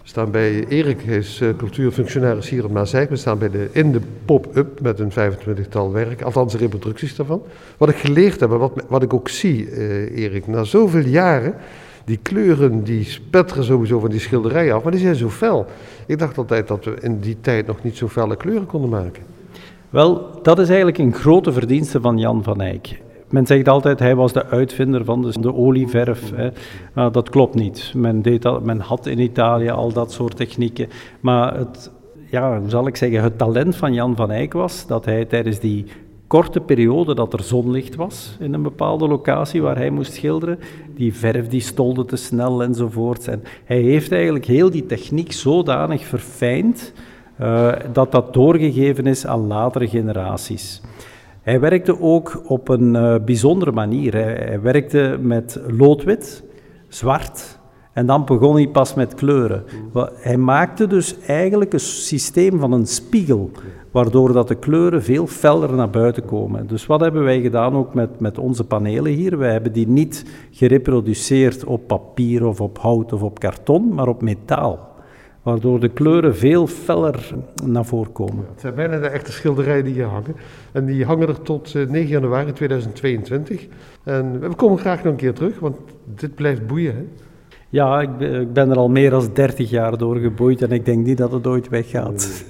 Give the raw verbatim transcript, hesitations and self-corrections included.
staan bij Erik, hij is uh, cultuurfunctionaris hier op Maaseik. We staan bij de, in de pop-up met een vijfentwintigtal werken, althans reproducties daarvan. Wat ik geleerd heb en wat, wat ik ook zie, uh, Erik, na zoveel jaren, die kleuren die spetteren sowieso van die schilderijen af, maar die zijn zo fel. Ik dacht altijd dat we in die tijd nog niet zo felle kleuren konden maken. Wel, dat is eigenlijk een grote verdienste van Jan van Eyck. Men zegt altijd, hij was de uitvinder van de, de olieverf. Hè. Nou, dat klopt niet. Men, deed dat, men had in Italië al dat soort technieken. Maar het, ja, hoe zal ik zeggen, het talent van Jan van Eyck was dat hij tijdens die korte periode dat er zonlicht was in een bepaalde locatie waar hij moest schilderen, die verf die stolde te snel enzovoorts. En hij heeft eigenlijk heel die techniek zodanig verfijnd uh, dat dat doorgegeven is aan latere generaties. Hij werkte ook op een uh, bijzondere manier. Hij, hij werkte met loodwit, zwart en dan begon hij pas met kleuren. Hij maakte dus eigenlijk een systeem van een spiegel, waardoor dat de kleuren veel feller naar buiten komen. Dus wat hebben wij gedaan ook met, met onze panelen hier? Wij hebben die niet gereproduceerd op papier of op hout of op karton, maar op metaal. Waardoor de kleuren veel feller naar voren komen. Het zijn bijna de echte schilderijen die hier hangen. En die hangen er tot negen januari tweeduizend tweeëntwintig. En we komen graag nog een keer terug, want dit blijft boeien, hè? Ja, ik ben er al meer dan dertig jaar door geboeid en ik denk niet dat het ooit weggaat.